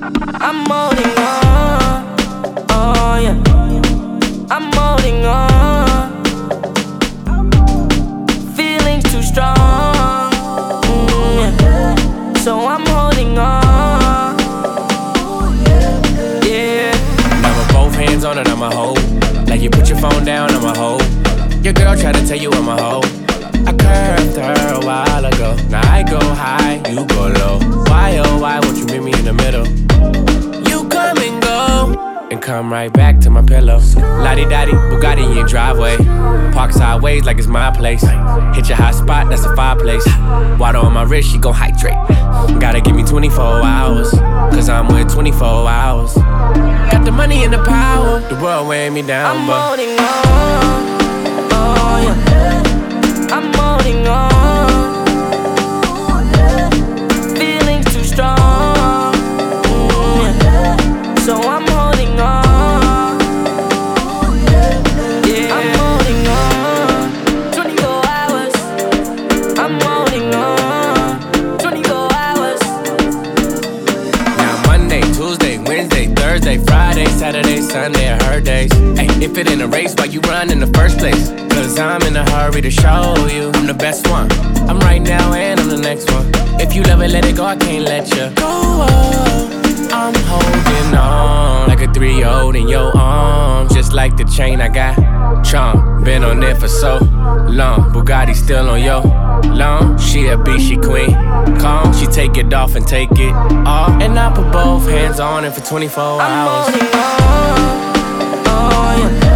I'm holding on, oh yeah. I'm holding on. Feelings too strong, yeah. So I'm holding on, yeah. Now with both hands on it, I'ma hold. Like you put your phone down, I'ma hold. Your girl tried to tell you I'm a hoe. I curved her a while ago. Now I go high, you go low. Why oh why won't you meet me in the middle? You come and go, and come right back to my pillow. Lottie-dottie, Bugatti in your driveway. Park sideways like it's my place. Hit your hot spot, that's a fireplace. Water on my wrist, she gon' hydrate. Gotta give me 24 hours, cause I'm with 24 hours. Got the money and the power, the world weighing me down, I'm but holding on, oh yeah. I'm holding on. Feelings too strong, yeah. So I'm holding on, yeah. I'm holding on. 24 hours. I'm holding on. 24 hours. now Monday, Tuesday, Wednesday, Thursday, Friday, Saturday, Sunday are her days. Hey, if it ain't a race, why you run in the first place? Cause I'm in a hurry to show you I'm the best one. I'm right now and I'm the next one. If you love it, let it go, I can't let you go. I'm holding on like a 3-0 in your arms. Just like the chain I got. Charm, been on it for so long. Bugatti still on yo long. She a beast, she queen. Calm, she take it off and take it off. And I put both hands on it for 24 hours. I'm holding on, oh yeah.